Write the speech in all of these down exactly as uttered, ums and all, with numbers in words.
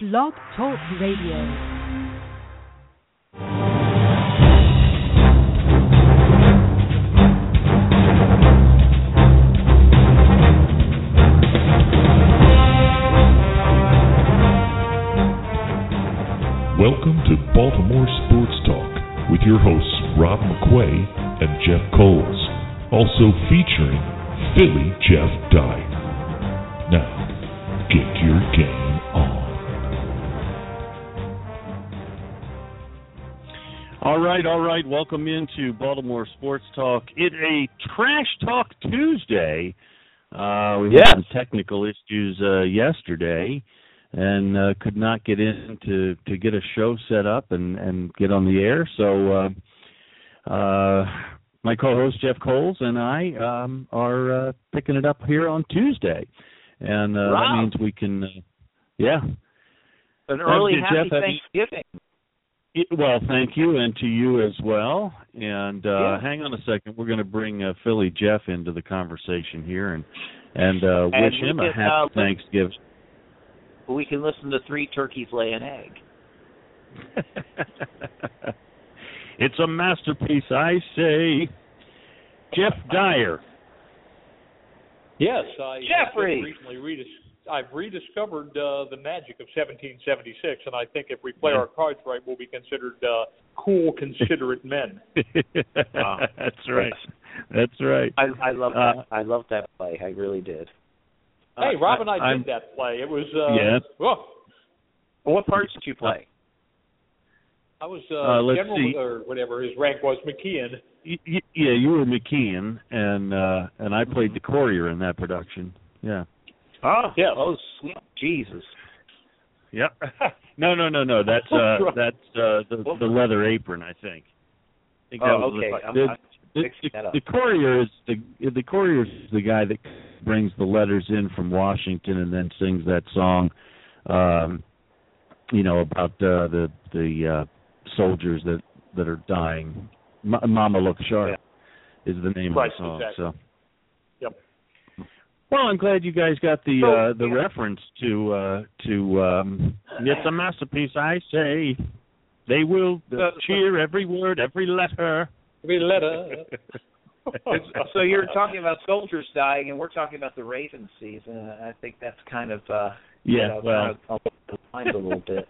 Blog Talk Radio. Welcome to Baltimore Sports Talk with your hosts Rob McQuay and Jeff Coles, also featuring Philly Jeff Dye. Now, get your game on. All right, all right. Welcome into Baltimore Sports Talk. It's a Trash Talk Tuesday. Uh, we yes. had some technical issues uh, yesterday. And uh, could not get in to, to get a show set up and, and get on the air. So uh, uh, my co-host Jeff Coles and I um, are uh, picking it up here on Tuesday. And uh, wow. that means we can, uh, yeah. An early uh, happy Jeff, Thanksgiving. You, well, thank you, and to you as well. And uh, yeah. hang on a second. We're going to bring uh, Philly Jeff into the conversation here and, and uh, and wish him can, a happy uh, Thanksgiving. We can listen to three turkeys lay an egg. It's a masterpiece, I say. Jeff Dyer. Yes, I Jeffrey. I've recently redis- I've rediscovered uh, the magic of seventeen seventy-six, and I think if we play our cards right, we'll be considered uh, cool, considerate men. Wow. That's right. That's right. I, I love uh, that. I love that play. I really did. Hey, Rob and I, I did I'm, that play. It was uh, yes. Oh, what parts did you play? I was uh, uh, let's General see. or whatever his rank was, McKeon. Y- y- yeah, you were McKeon, and uh, and I played the courier in that production. Yeah. Oh, yeah. Oh, sweet Jesus. Yep. no, no, no, no. That's uh, that's uh, the the leather apron, I think. I think that Oh, was okay. the, I'm, the, I'm the, fixing that up. the courier is the the courier is the guy that brings the letters in from Washington and then sings that song, um, you know, about uh, the the uh, soldiers that, that are dying. M- Mama Look Sharp yeah. is the name right, of the song. exactly. So. Yep. Well, I'm glad you guys got the So, uh, the yeah. reference to uh, to um, it's a masterpiece, I say. They will uh, cheer every word, every letter. Every letter. So you're talking about soldiers dying, and we're talking about the Ravens season. I think that's kind of uh, yeah, you know, well, kind of aligned a little bit.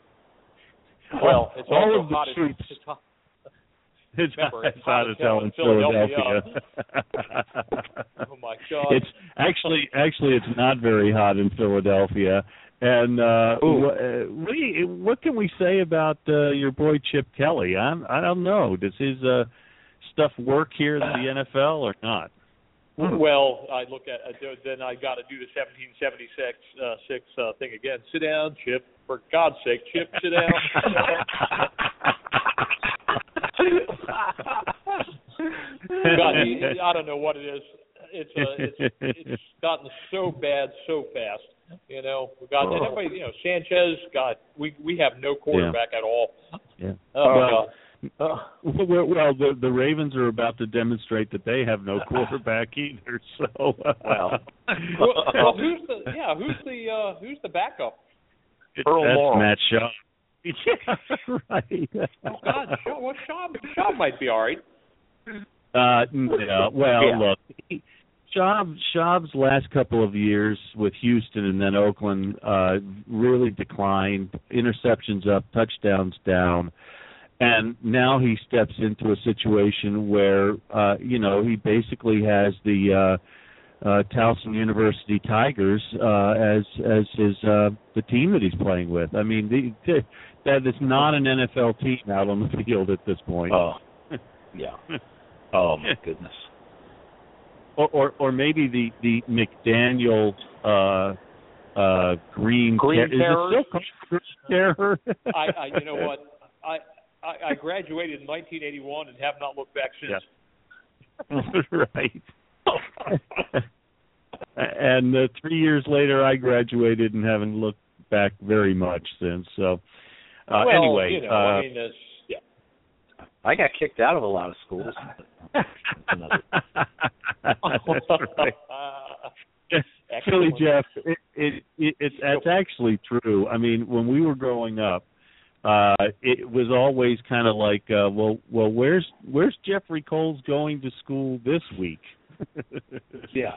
Well, it's all also of the hot troops. as, it's hot. It's, Remember, it's it's hot hot as as hell hell in in Philadelphia. Oh my God! It's actually actually it's not very hot in Philadelphia. And uh, wh- uh, we, what can we say about uh, your boy Chip Kelly? I'm, I don't know. Does his uh, stuff work here in the N F L or not? Well, I look at uh, then I got to do the seventeen seventy-six uh, six uh, thing again. Sit down, Chip. For God's sake, Chip, sit down. God, I don't know what it is. It's uh, it's it's gotten so bad so fast. You know, we got and everybody. You know, Sanchez. God, we we have no quarterback yeah. at all. Yeah. Oh well, God. Uh, well, well the, the Ravens are about to demonstrate that they have no quarterback either. So, uh, well, well, well, who's the yeah? Who's the uh, who's the backup? Earl that's Morrall. Matt Schaub. Yeah, right. Oh God, Schaub, well, Schaub, Schaub might be all right. Uh, no, well, Yeah. look, he, Schaub, Schaub's last couple of years with Houston and then Oakland uh, really declined. Interceptions up, touchdowns down. And now he steps into a situation where, uh, you know, he basically has the uh, uh, Towson University Tigers uh, as as his uh, the team that he's playing with. I mean, the, that is not an N F L team out on the field at this point. Oh, yeah. Oh my goodness. Or or, or maybe the the McDaniel uh, uh, Green Green Ter- Terror. Is it still called Green Terror? I, I, you know what, I. I, I graduated in nineteen eighty-one and have not looked back since. Yeah. Right. And uh, three years later, I graduated and haven't looked back very much since. So, uh, well, anyway, you know, uh, I mean, it's, yeah. I got kicked out of a lot of schools. That's right. Philly Jeff, it, it, it, it's, it's actually true. I mean, when we were growing up, uh, it was always kind of like, uh, well, well, where's where's Jeffrey Coles going to school this week? Yeah.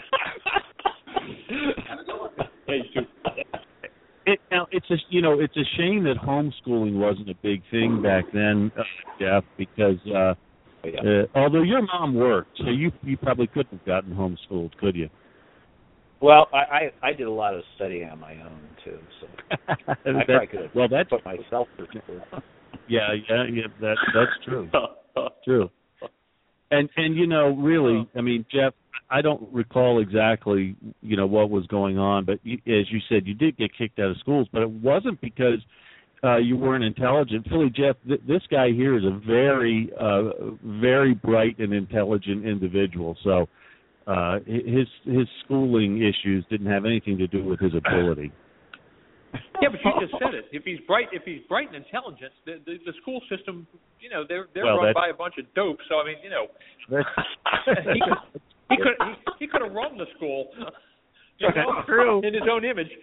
It, now it's a you know it's a shame that homeschooling wasn't a big thing back then, uh, Jeff, because uh, yeah. uh, although your mom worked, so you you probably couldn't have gotten homeschooled, could you? Well, I, I, I did a lot of studying on my own too, so I that, probably could have well, that's put myself through school. Yeah, yeah, yeah. That that's true. True. And and you know, really, I mean, Jeff, I don't recall exactly, you know, what was going on, but you, as you said, you did get kicked out of schools, but it wasn't because uh, you weren't intelligent. Philly Jeff, th- this guy here is a very, uh, very bright and intelligent individual. So uh, his his schooling issues didn't have anything to do with his ability. Yeah, but you just said it. If he's bright, if he's bright and intelligent, the the, the school system, you know, they're they're well, run by a bunch of dopes. So I mean, you know, he could he could he, he could have run the school. You know, that's true. In his own image.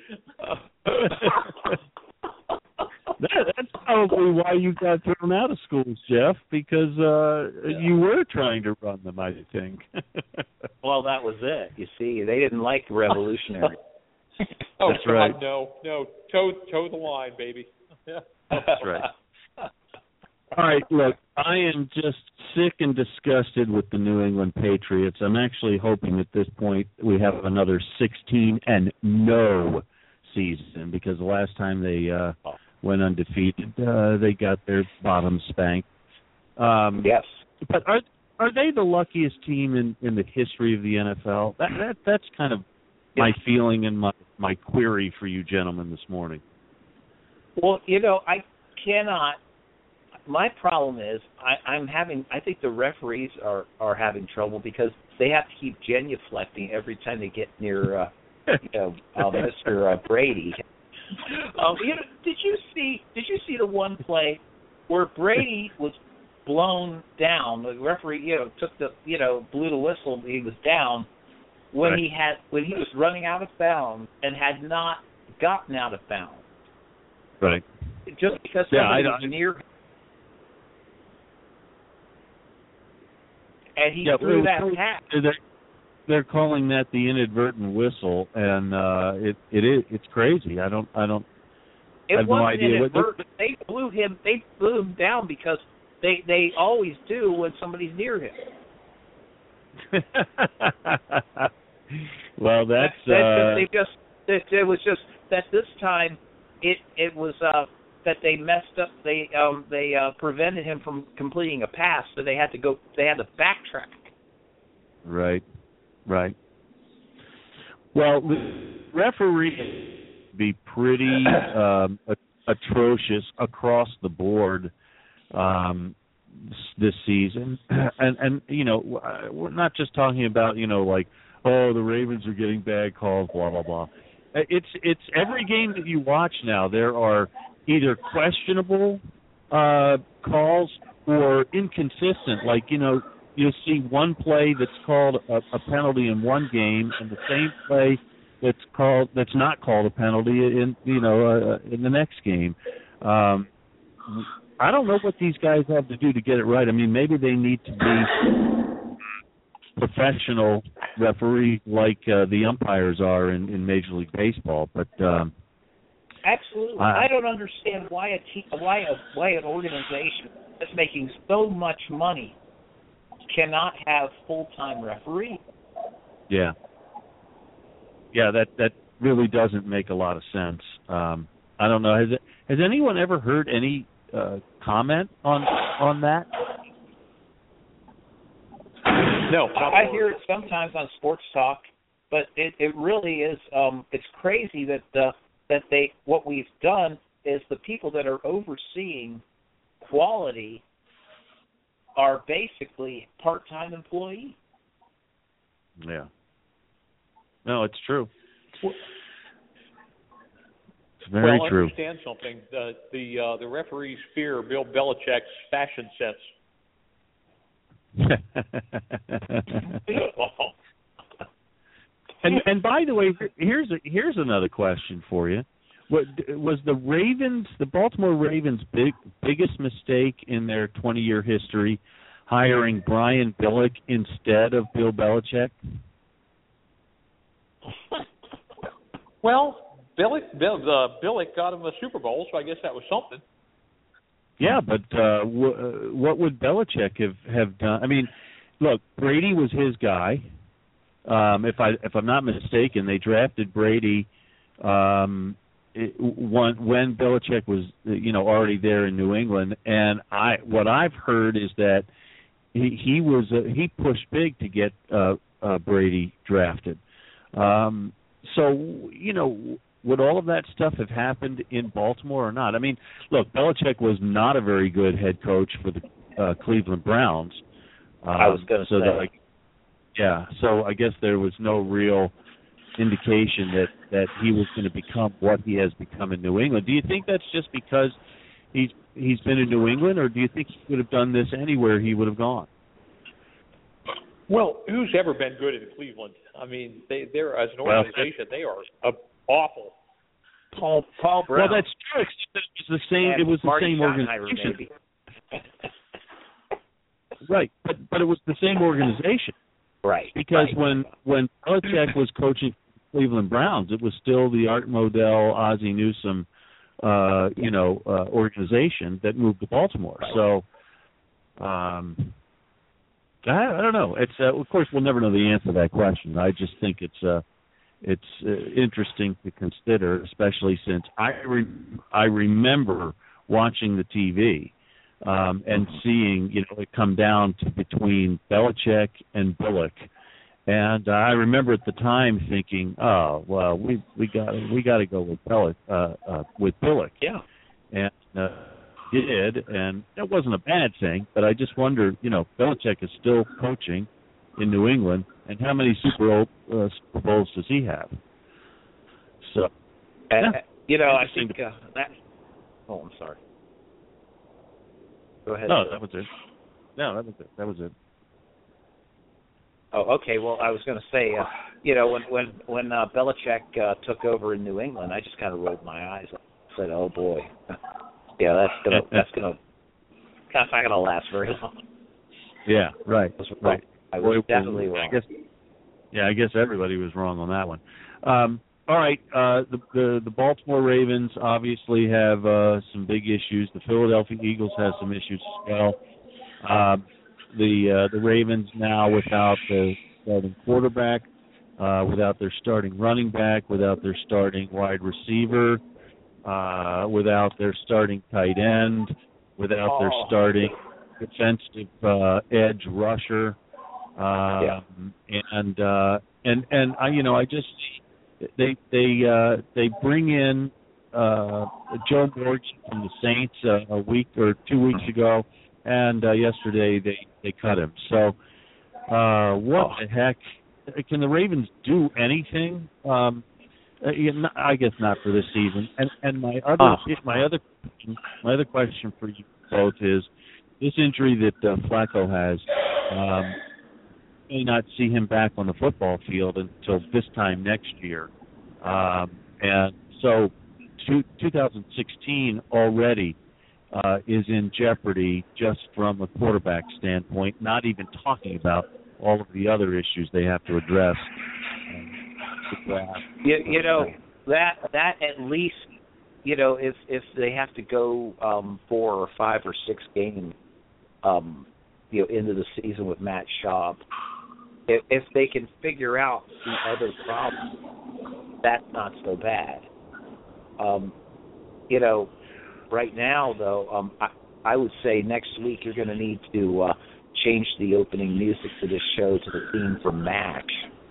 that, that's probably why you got thrown out of schools, Jeff, because uh, yeah. you were trying to run them, I think. Well, that was it. You see, they didn't like revolutionary. Oh, that's God, right. No, no, toe toe the line, baby. Yeah. That's right. All right, look, I am just sick and disgusted with the New England Patriots. I'm actually hoping at this point we have another sixteen and no season, because the last time they uh, went undefeated, uh, they got their bottom spanked. Um, yes. But are are they the luckiest team in, in the history of the N F L? That, that that's kind of my yeah. feeling and my, my query for you gentlemen this morning. Well, you know, I cannot. My problem is I, I'm having. I think the referees are, are having trouble because they have to keep genuflecting every time they get near, uh, you know, uh, Mister Uh, Brady. Um, you know, did you see? Did you see the one play where Brady was blown down? The referee, you know, took the, you know, blew the whistle. He was down when right. he had when he was running out of bounds and had not gotten out of bounds. Right. Just because yeah, somebody I, was near him. And he yeah, threw well, that pass. They're, they're calling that the inadvertent whistle, and uh, it it is it's crazy. I don't I don't. It I have wasn't no idea. inadvertent. They blew him. They blew him down because they they always do when somebody's near him. Well, that's. That, that's uh, just, they just it, it was just that this time it it was uh, that they messed up. They um they uh, prevented him from completing a pass, so they had to go. They had to backtrack. Right, right. Well, the referee be pretty um, atrocious across the board um, this season, and and you know we're not just talking about you know like oh the Ravens are getting bad calls, blah blah blah. It's it's every game that you watch now. There are either questionable uh, calls or inconsistent. Like you know you'll see one play that's called a, a penalty in one game, and the same play that's called that's not called a penalty in you know uh, in the next game. Um, I don't know what these guys have to do to get it right. I mean, maybe they need to be professional referees like uh, the umpires are in, in Major League Baseball, but um, absolutely, I, I don't understand why a te- why a why an organization that's making so much money cannot have full-time referees. Yeah. Yeah, that, that really doesn't make a lot of sense. Um, I don't know. Has it, has anyone ever heard any uh, comment on on that? No, I hear it sometimes on sports talk, but it, it really is. Um, it's crazy that uh, that they what we've done is the people that are overseeing quality are basically part-time employees. Yeah. No, it's true. It's very well, true. Understand something. The the uh, the referees fear Bill Belichick's fashion sense. And and by the way, here's a, here's another question for you. What was the Ravens, the Baltimore Ravens' big biggest mistake in their twenty-year history, hiring Brian Billick instead of Bill Belichick? Well, Billick, Bill, uh, Billick got him a Super Bowl, so I guess that was something. Yeah, but uh, w- what would Belichick have, have done? I mean, look, Brady was his guy. Um, if I if I'm not mistaken, they drafted Brady um, it, when, when Belichick was you know already there in New England, and I what I've heard is that he, he was uh, he pushed big to get uh, uh, Brady drafted. Um, so you know, would all of that stuff have happened in Baltimore or not? I mean, look, Belichick was not a very good head coach for the uh, Cleveland Browns. Um, I was going to so say. That, like, yeah, so I guess there was no real indication that, that he was going to become what he has become in New England. Do you think that's just because he's he's been in New England, or do you think he would have done this anywhere he would have gone? Well, who's ever been good in Cleveland? I mean, they they're as an organization, they are uh, awful. Paul Paul Brown. Well, that's true. It was the same. And It was the Marty same organization. Maybe. Right, but but it was the same organization. Right. Because right. when when Belichick was coaching Cleveland Browns, it was still the Art Modell, Ozzie Newsome, uh, you know, uh, organization that moved to Baltimore. Right. So, um, I, I don't know. It's uh, of course we'll never know the answer to that question. I just think it's uh, it's uh, interesting to consider, especially since I re- I remember watching the T V. Um, and seeing, you know, it come down to between Belichick and Billick, and uh, I remember at the time thinking, oh well, we we got we got to go with Billick, uh, uh, with Billick, yeah, and uh, did, and that wasn't a bad thing, but I just wonder, you know, Belichick is still coaching in New England, and how many Super Bowl, uh, Super Bowls does he have? So, and, yeah, you know, I think uh, that. Oh, I'm sorry. Go ahead. No, that was it. No, that was it. That was it. Oh, okay. Well, I was going to say, uh, you know, when when when uh, Belichick uh, took over in New England, I just kind of rolled my eyes. I said, "Oh boy, yeah, that's gonna that's gonna that's not gonna last very long." Yeah, right, I was, right. I was Boy, definitely I wrong. guess, yeah, I guess everybody was wrong on that one. Um, all right, uh, the, the the Baltimore Ravens obviously have uh, some big issues. The Philadelphia Eagles have some issues as well. Uh, the uh, the Ravens now without the starting quarterback, uh, without their starting running back, without their starting wide receiver, uh, without their starting tight end, without their Oh. starting defensive uh, edge rusher, um, Yeah. and uh, and and I you know I just. They they uh, they bring in uh, Joe Morgan from the Saints uh, a week or two weeks ago, and uh, yesterday they, they cut him. So uh, what oh. the heck? Can the Ravens do anything? Um, uh, yeah, not, I guess not for this season. And and my other Oh. my other my other question for you both is this injury that uh, Flacco has. Um, may not see him back on the football field until this time next year. Um, and so two, twenty sixteen already uh, is in jeopardy just from a quarterback standpoint, not even talking about all of the other issues they have to address. You, you know, that that at least, you know, if if they have to go um, four or five or six games, um, you know, into the season with Matt Schaub, if, if they can figure out the other problems, that's not so bad. Um, you know, right now though, um, I, I would say next week you're going to need to uh, change the opening music to this show to the theme from MASH.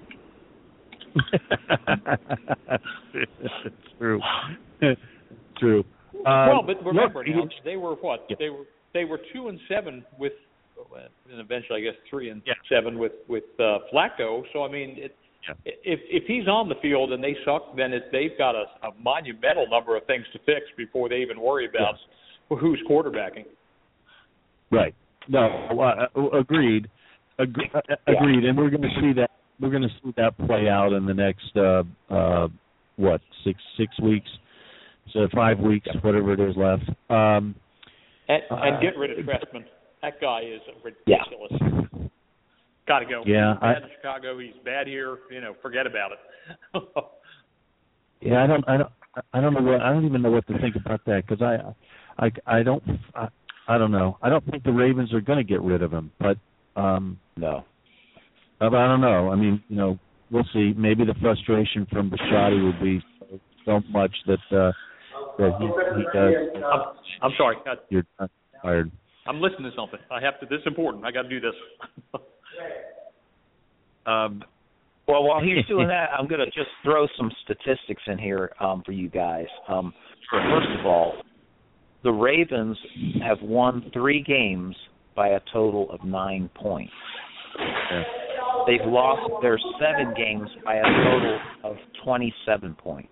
True. True. Um, well, but remember look, now, they were what? Yeah. They were they were two and seven with, and eventually I guess three and yeah. seven with with uh, Flacco. So I mean, it, yeah. if if he's on the field and they suck, then it, they've got a, a monumental number of things to fix before they even worry about yeah. who's quarterbacking. Right. No. Uh, agreed. Agreed. Uh, agreed. And we're going to see that we're going to see that play out in the next uh, uh, what six six weeks, so five weeks, whatever it is left. Um, and, and uh, get rid of Trestman. That guy is ridiculous. Yeah. Got to go. Yeah, he's bad I, in Chicago. He's bad here. You know, forget about it. yeah, I don't, I don't, I don't know what, I don't even know what to think about that because I, I, I don't, I, I don't know. I don't think the Ravens are going to get rid of him, but um, no. I don't know. I mean, you know, we'll see. Maybe the frustration from Bisciotti will be so, so much that uh, that he, he does. I'm, I'm sorry. I, You're tired. I'm listening to something. I have to. This is important. I got to do this. um. Well, while he's doing that, I'm going to just throw some statistics in here um, for you guys. Um, first of all, the Ravens have won three games by a total of nine points. Yeah. They've lost their seven games by a total of twenty-seven points.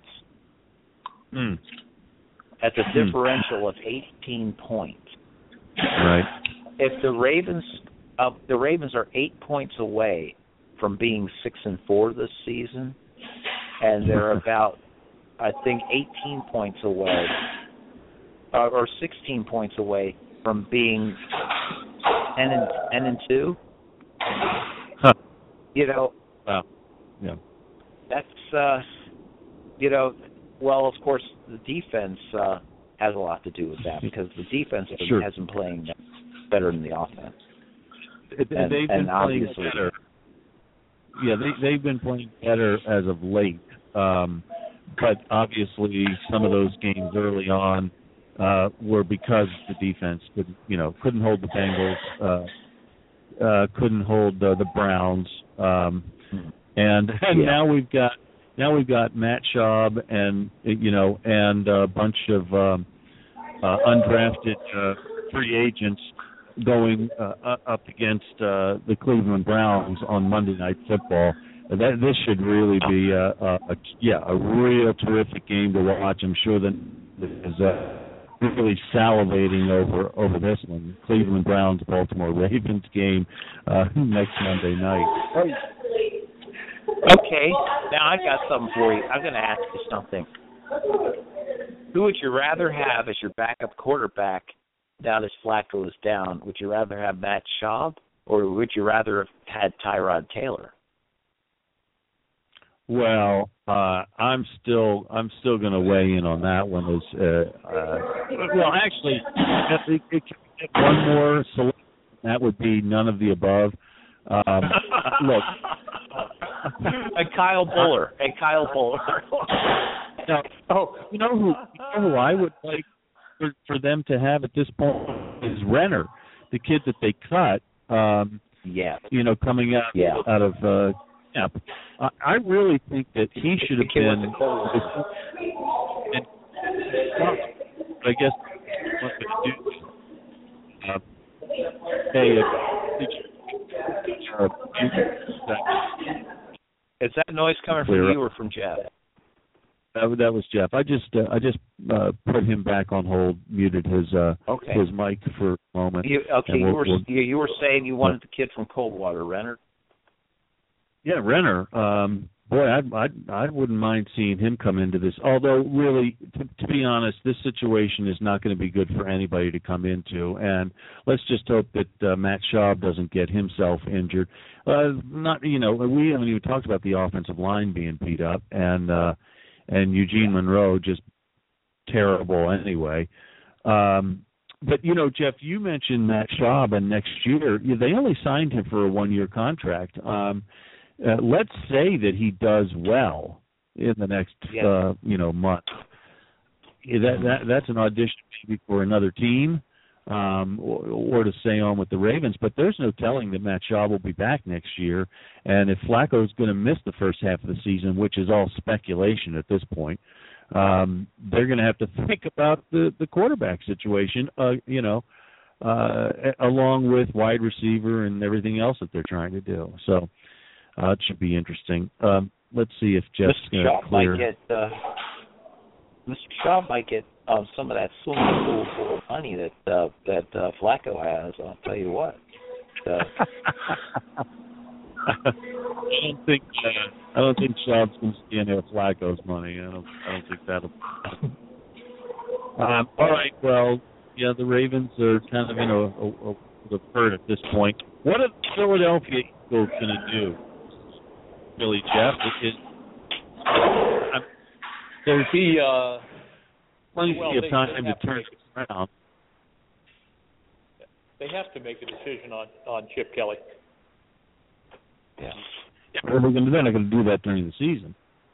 Mm. That's a Mm. differential of eighteen points. Right. If the Ravens, uh, the Ravens are eight points away from being six and four this season, and they're about, I think, eighteen points away, uh, or sixteen points away from being ten and ten and two. Huh. You know, Wow. Yeah. that's uh, you know, well, of course, the defense uh, has a lot to do with that because the defense Sure. has been playing better than the offense. They, And, they've been and playing obviously, better. Yeah, they they've been playing better as of late. Um, but obviously, some of those games early on uh, were because the defense could, you know, couldn't hold the Bengals, uh, uh, couldn't hold uh, the Browns, um, and and Yeah. now we've got now we've got Matt Schaub and you know and a bunch of um, uh, undrafted uh, free agents going uh, up against uh, the Cleveland Browns on Monday Night Football. That this should really be a, a, a yeah a real terrific game to watch. I'm sure that is uh, really salivating over over this one. Cleveland Browns Baltimore Ravens game uh, next Monday night. okay, now I got something for you. I'm going to ask you something. Who would you rather have as your backup quarterback now that Flacco is down? Would you rather have Matt Schaub, or would you rather have had Tyrod Taylor? Well, uh, I'm still I'm still going to weigh in on that one. As uh, uh, well, actually, if it, it can get one more selection, that would be none of the above. Um, look, and Kyle Buller, and Kyle Buller. now, oh, you know who you know who I would like for, for them to have at this point is Renner, the kid that they cut. Um, yeah, you know, coming out yeah. out of. Uh, Yeah, I, I really think that he should have been. And, I guess what they do. Uh, hey, uh, uh, is that noise coming from you or from Jeff? That, that was Jeff. I just uh, I just uh, put him back on hold, muted his uh, okay. his mic for a moment. You, okay, we'll, you were we'll, you, you were saying you wanted the kid from Coldwater, Renner. Yeah, Renner. Um, boy, I I I wouldn't mind seeing him come into this. Although, really, to, to be honest, this situation is not going to be good for anybody to come into. And let's just hope that uh, Matt Schaub doesn't get himself injured. Uh, not, you know, we haven't even talked about the offensive line being beat up, and uh, and Eugene Monroe just terrible anyway. Um, But, you know, Jeff, you mentioned Matt Schaub, and next year, they only signed him for a one-year contract. Um, uh, let's say that he does well in the next, yeah. uh, you know, month. That, that That's an audition maybe for another team um, or, or to stay on with the Ravens. But there's no telling that Matt Schaub will be back next year. And if Flacco's going to miss the first half of the season, which is all speculation at this point, Um, they're going to have to think about the, the quarterback situation, uh, you know, uh, along with wide receiver and everything else that they're trying to do. So uh, it should be interesting. Um, let's see if Jeff's going to clear. Might get, uh, Mister Schaub might get uh, some of that swimming pool full of money that uh, that uh, Flacco has. I'll tell you what. Uh, I don't think uh, I don't think Schaub's going to see any of Flacco's money. I don't I don't think that'll. um, all right. Well, yeah, the Ravens are kind of in a, a, a hurt at this point. What are the Philadelphia Eagles going to do? Billy Jeff, it, it, I'm, there's he uh, plenty well, of they, time they to turn it around. They have to make a decision on, on Chip Kelly. Yeah. What are they going to do? They're not going to do that during the season.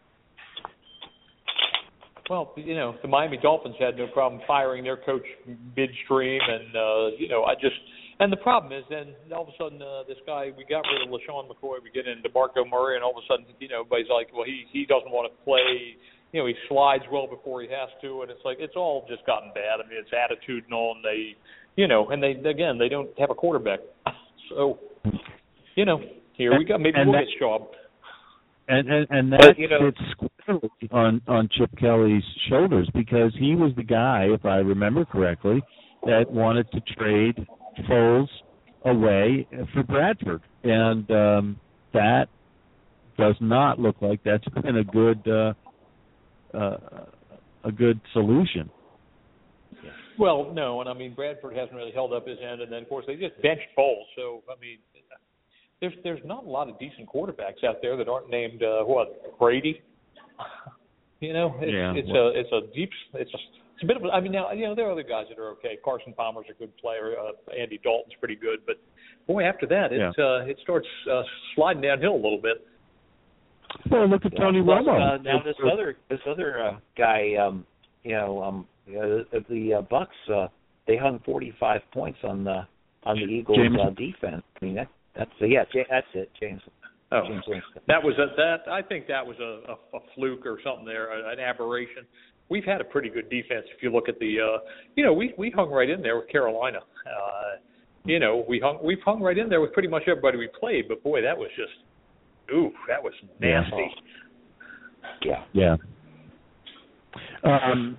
Well, you know, the Miami Dolphins had no problem firing their coach midstream, and uh, you know, I just and the problem is then all of a sudden uh, this guy, we got rid of LaShawn McCoy, we get into DeMarco Murray, and all of a sudden, you know, everybody's like, well, he he doesn't want to play. You know, he slides well before he has to, and it's like it's all just gotten bad. I mean, it's attitudinal, and they, you know, and they again they don't have a quarterback, so you know, here we go. Maybe and we'll that, get Schaub. And and, and that but, you know, fits squarely on on Chip Kelly's shoulders because he was the guy, if I remember correctly, that wanted to trade Foles away for Bradford, and um, that does not look like that's been a good uh, uh, a good solution. Well, no, and I mean Bradford hasn't really held up his end, and then of course they just benched Foles. So I mean, there's there's not a lot of decent quarterbacks out there that aren't named uh, what Brady. you know, it's, yeah, it's well, a it's a deep it's a it's a bit of a, I mean now you know there are other guys that are okay. Carson Palmer's a good player. Uh, Andy Dalton's pretty good, but boy, after that it yeah. uh, it starts uh, sliding downhill a little bit. Well, look at Tony well, Romo. Uh, now this other this other uh, guy, um, you know, um, uh, the uh, Bucks, uh, they hung forty-five points on the on the Eagles' uh, defense. I mean that that's uh, yeah, that's it, James. Oh, James Winston. that was a, that. I think that was a, a, a fluke or something there, an aberration. We've had a pretty good defense if you look at the, uh, you know, we we hung right in there with Carolina. Uh, you know, we hung we've hung right in there with pretty much everybody we played. But boy, that was just, ooh, that was nasty. Yeah. Yeah. Um.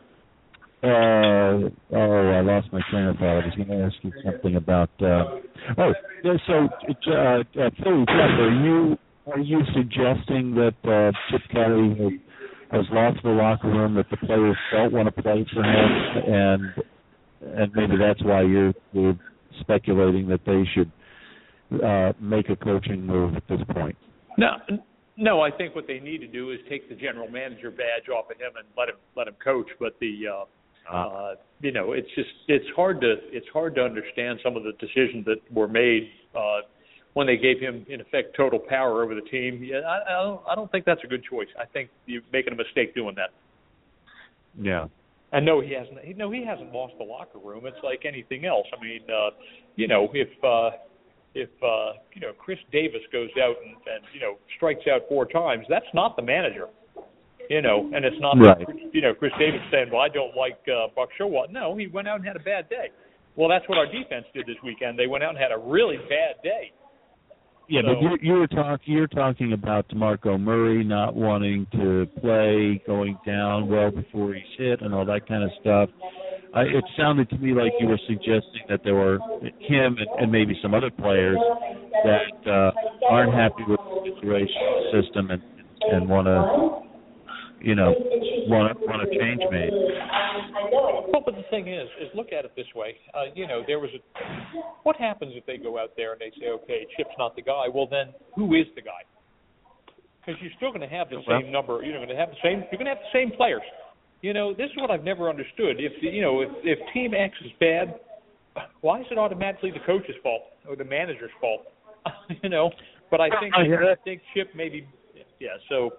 Uh, oh, I lost my train of thought. I was going to ask you something about. Uh, oh, yeah, so uh, uh, Philly, Jeff, are you are you suggesting that uh, Chip Kelly has, has lost the locker room, that the players don't want to play for him, and and maybe that's why you're, you're speculating that they should uh, make a coaching move at this point? No, no. I think what they need to do is take the general manager badge off of him and let him let him coach. But the uh, Uh, you know, it's just it's hard to it's hard to understand some of the decisions that were made uh, when they gave him in effect total power over the team. Yeah, I, I don't I don't think that's a good choice. I think you're making a mistake doing that. Yeah. And no, he hasn't. No, he hasn't lost the locker room. It's like anything else. I mean, uh, you know, if uh, if uh, you know Chris Davis goes out and, and you know strikes out four times, that's not the manager. You know, and it's not, right. you know, Chris Davis saying, well, I don't like uh, Buck Showalter. No, he went out and had a bad day. Well, that's what our defense did this weekend. They went out and had a really bad day. Yeah, so, but you, you were talking you're talking about DeMarco Murray not wanting to play, going down well before he's hit, and all that kind of stuff. I, it sounded to me like you were suggesting that there were him and, and maybe some other players that uh, aren't happy with the situation, the system, and and want to. You know, want want a change made. Well, but the thing is, is look at it this way. Uh, you know, there was a. What happens if they go out there and they say, okay, Chip's not the guy? Well, then who is the guy? Because you're still going to have the same number. You're going to have the same. You're going to have the same players. You know, this is what I've never understood. If you know, if, if Team X is bad, why is it automatically the coach's fault or the manager's fault? you know, but I think I think Chip maybe. Yeah. So.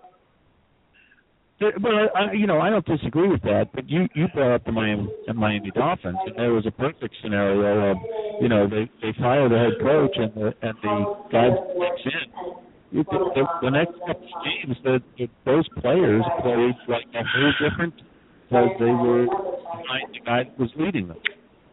But I, you know, I don't disagree with that. But you, you brought up the Miami, the Miami Dolphins, and there was a perfect scenario of, you know, they they fire the head coach and the and the guy comes in. The, the, the next couple of games, the, the, those players played like a whole different because they were behind the guy that was leading them.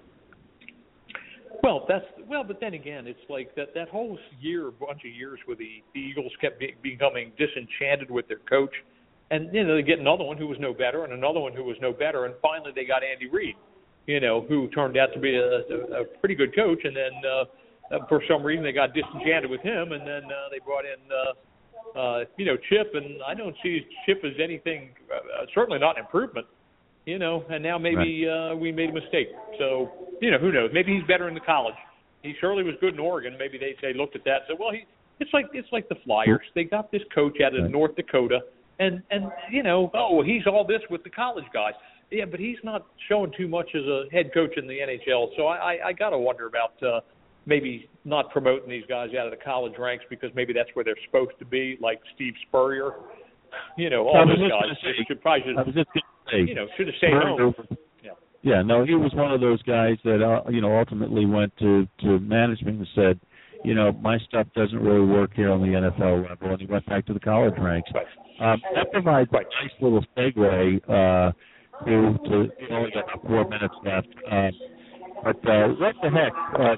Well, that's well, but then again, it's like that that whole year, bunch of years where the, the Eagles kept be, becoming disenchanted with their coach. And, you know, they get another one who was no better and another one who was no better. And finally they got Andy Reid, you know, who turned out to be a, a, a pretty good coach. And then uh, for some reason they got disenchanted with him. And then uh, they brought in, uh, uh, you know, Chip, and I don't see Chip as anything, uh, certainly not an improvement, you know, and now maybe right. uh, we made a mistake. So, you know, who knows? Maybe he's better in the college. He surely was good in Oregon. Maybe they, they looked at that and said, well, he, it's like it's like the Flyers. They got this coach out of right. North Dakota, and, and, you know, oh, he's all this with the college guys. Yeah, but he's not showing too much as a head coach in the N H L. So I, I, I got to wonder about uh, maybe not promoting these guys out of the college ranks because maybe that's where they're supposed to be, like Steve Spurrier. You know, all those guys should, should probably should, I was just gonna say, you know, should have stayed home. Yeah. yeah, no, he was one of those guys that, uh, you know, ultimately went to, to management and said, you know, my stuff doesn't really work here on the N F L level, and he went back to the college ranks. Right. Um, that provides a nice little segue uh, to, to you know, we got about four minutes left. Um, but uh, what the heck? Uh,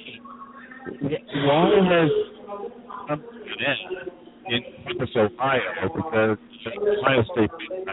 why has um, in Columbus, Ohio, because Ohio State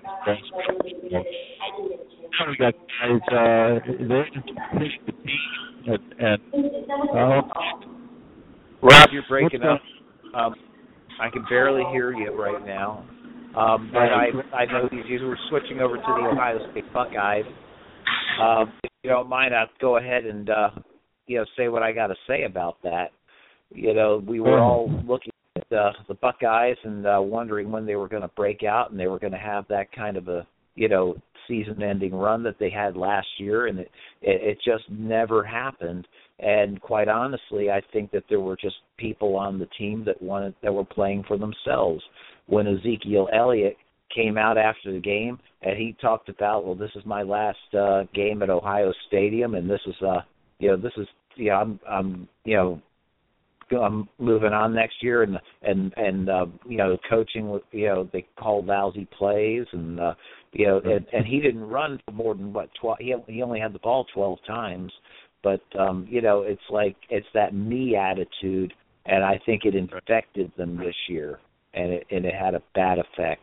now we got guys uh, they're pushing the team and, and uh, Rob, you're breaking up. Um, I can barely hear you right now. Um, but I I know you were switching over to the Ohio State Buckeyes. Um, if you don't mind, I'll go ahead and uh, you know say what I got to say about that. You know, we were all looking at uh, the Buckeyes and uh, wondering when they were going to break out and they were going to have that kind of a you know season-ending run that they had last year, and it, it it just never happened. And quite honestly, I think that there were just people on the team that wanted that were playing for themselves. When Ezekiel Elliott came out after the game and he talked about, well, this is my last uh, game at Ohio Stadium, and this is, uh, you know, this is, you know, I'm, I'm, you know, I'm moving on next year, and and and uh, you know, coaching with, you know, they called lousy plays, and uh, you know, and, and he didn't run for more than what twelve. He he only had the ball twelve times. But, um, you know, it's like it's that me attitude, and I think it infected them this year, and it, and it had a bad effect.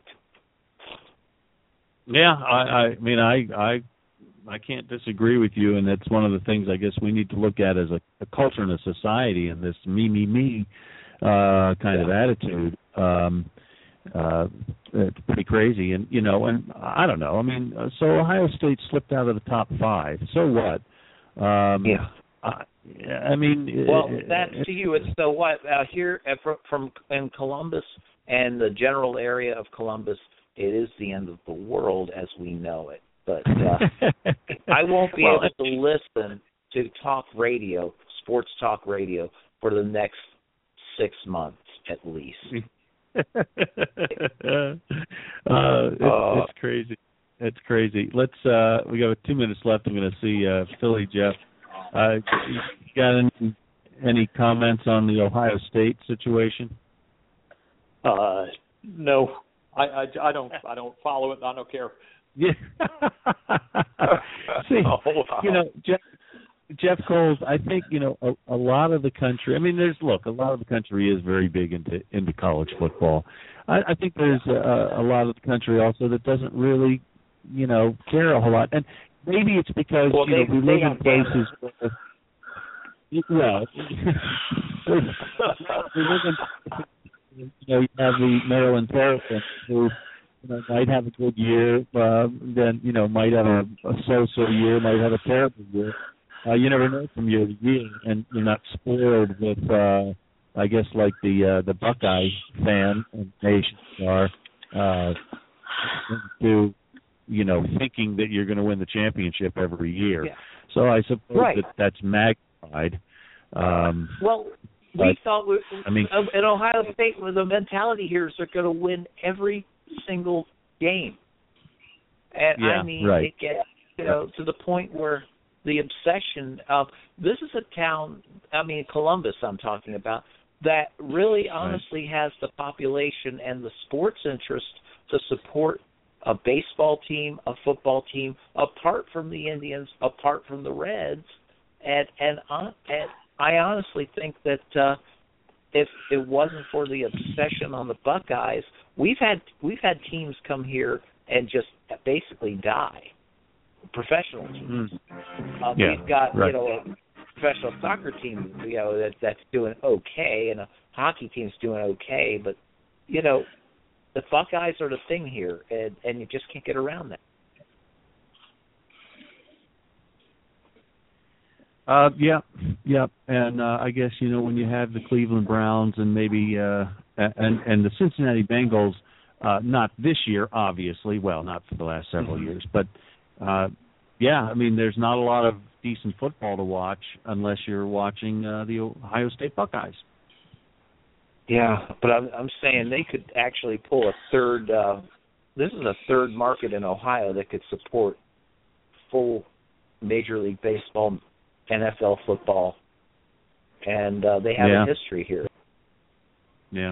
Yeah, I, I mean, I, I I can't disagree with you, and that's one of the things I guess we need to look at as a, a culture and a society, and this me, me, me uh, kind yeah. of attitude. Um, uh, it's pretty crazy, and, you know, and I don't know. I mean, so Ohio State slipped out of the top five. So what? Um, yeah. I, I mean, well, that's to you. It's the what uh, here uh, from, from in Columbus and the general area of Columbus. It is the end of the world as we know it. But uh, I won't be well, able to listen to talk radio, sports talk radio, for the next six months at least. uh, it's, uh, it's crazy. It's crazy. Let's. Uh, we got two minutes left. I'm going to see uh, Philly Jeff. Uh, you got any, any comments on the Ohio State situation? Uh, no, I, I, I don't. I don't follow it. I don't care. Yeah. See, oh, wow. you know, Jeff, Jeff Coles. I think you know a, a lot of the country. I mean, there's look. A lot of the country is very big into into college football. I, I think there's a, a lot of the country also that doesn't really. You know, care a whole lot, and maybe it's because well, you know they, we live in places where, well, we live in, you know, you have the Maryland Terrapins who you know might have a good year, uh, then you know might have a, a so-so year, might have a terrible year. Uh, you never know from year to year, and you're not spoiled with, uh, I guess, like the uh, the Buckeye fan and nation are uh, to. You know, thinking that you're going to win the championship every year. Yeah. So I suppose right. that that's magnified. Um, well, we but, thought, we, I mean, at Ohio State, the mentality here is they're going to win every single game. And yeah, I mean, right. it gets you know to the point where the obsession of this is a town. I mean, Columbus, I'm talking about, that really honestly right. has the population and the sports interest to support a baseball team, a football team, apart from the Indians, apart from the Reds, and and, uh, and I honestly think that uh, if it wasn't for the obsession on the Buckeyes, we've had we've had teams come here and just basically die. Professional teams. Mm-hmm. Um, yeah, we've got right. you know a professional soccer team you know that that's doing okay, and a hockey team's doing okay, but you know, the Buckeyes are the thing here, and, and you just can't get around that. Uh, yeah, yeah, and uh, I guess you know when you have the Cleveland Browns and maybe uh, and and the Cincinnati Bengals, uh, not this year, obviously. Well, not for the last several mm-hmm. years, but uh, yeah, I mean, there's not a lot of decent football to watch unless you're watching uh, the Ohio State Buckeyes. Yeah, but I'm, I'm saying they could actually pull a third. Uh, this is a third market in Ohio that could support full Major League Baseball, N F L football, and uh, they have yeah. a history here. Yeah.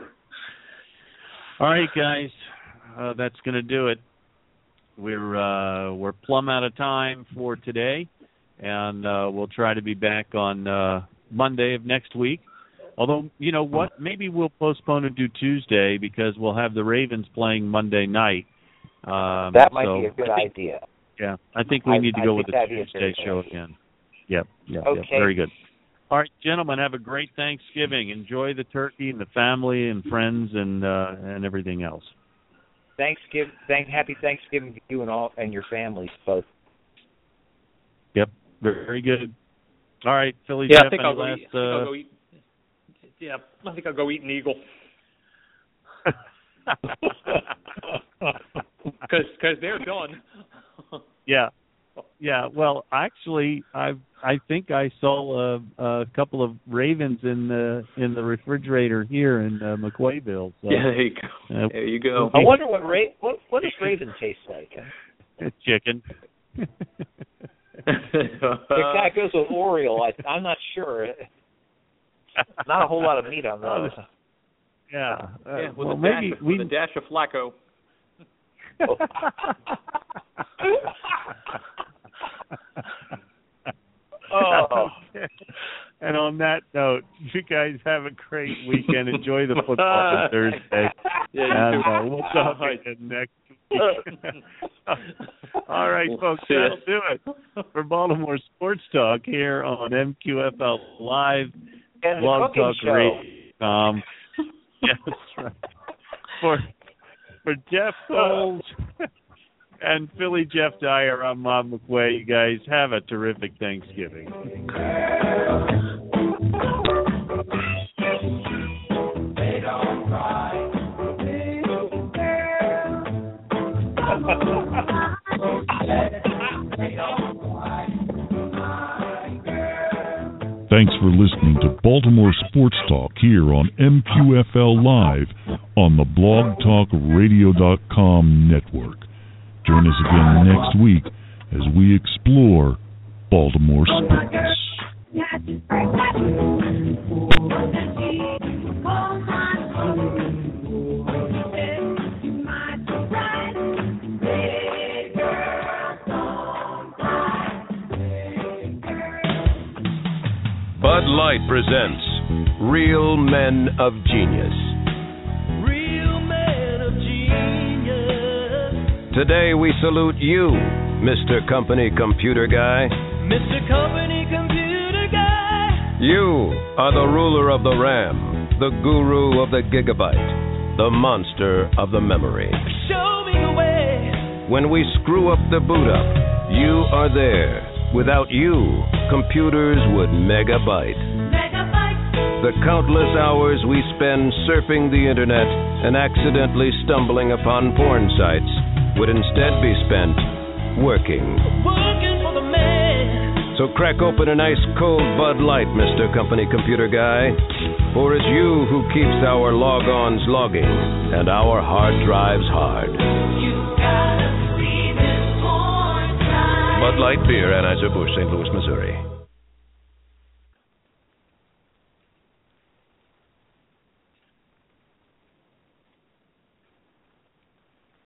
All right, guys, uh, that's going to do it. We're uh, we're plumb out of time for today, and uh, we'll try to be back on uh, Monday of next week. Although, you know what, maybe we'll postpone and do Tuesday because we'll have the Ravens playing Monday night. Um, that might so be a good I think, idea. Yeah, I think we I, need to I go with the Tuesday show again. Yep, yep, okay. yep, very good. All right, gentlemen, have a great Thanksgiving. Enjoy the turkey and the family and friends and uh, and everything else. Thanksgiving, thank, happy Thanksgiving to you and all and your families both. Yep, very good. All right, Philly. Yeah, Jeff, I think I'll go, last, eat, I think uh, I'll go eat. Yeah, I think I'll go eat an eagle. Because because they're done. Yeah, yeah. Well, actually, I I think I saw a, a couple of ravens in the in the refrigerator here in uh, McQuayville. So, yeah, there you go. Uh, there you go. I wonder what ra- what what does raven taste like? Huh? Chicken. It kind of goes with Oriole. I, I'm not sure. Not a whole lot of meat on those. Yeah. Uh, yeah, with, well, a maybe dash of, we... with a dash of Flacco. Oh. And on that note, you guys have a great weekend. Enjoy the football on Thursday. Yeah, and uh, we'll talk again next week. All right, folks, that'll do it for Baltimore Sports Talk here on M Q F L Live. And Blog Talk show. Radio. Um, yeah, that's right. For, for Jeff Coles and Philly Jeff Dyer, I'm Bob McQuay. You guys have a terrific Thanksgiving. Thanks for listening to Baltimore Sports Talk here on M Q F L Live on the blog talk radio dot com network. Join us again next week as we explore Baltimore sports. Bud Light presents Real Men of Genius. Real Men of Genius. Today we salute you, Mister Company Computer Guy. Mister Company Computer Guy. You are the ruler of the RAM, the guru of the gigabyte, the monster of the memory. Show me the way. When we screw up the boot up, you are there. Without you, computers would megabyte. Megabyte. The countless hours we spend surfing the internet and accidentally stumbling upon porn sites would instead be spent working. Working for the man. So crack open an ice cold Bud Light, Mister Company Computer Guy. For it's you who keeps our log-ons logging and our hard drives hard. You gotta see this porn site. Bud Light Beer, Anheuser-Busch, Saint Louis, Missouri.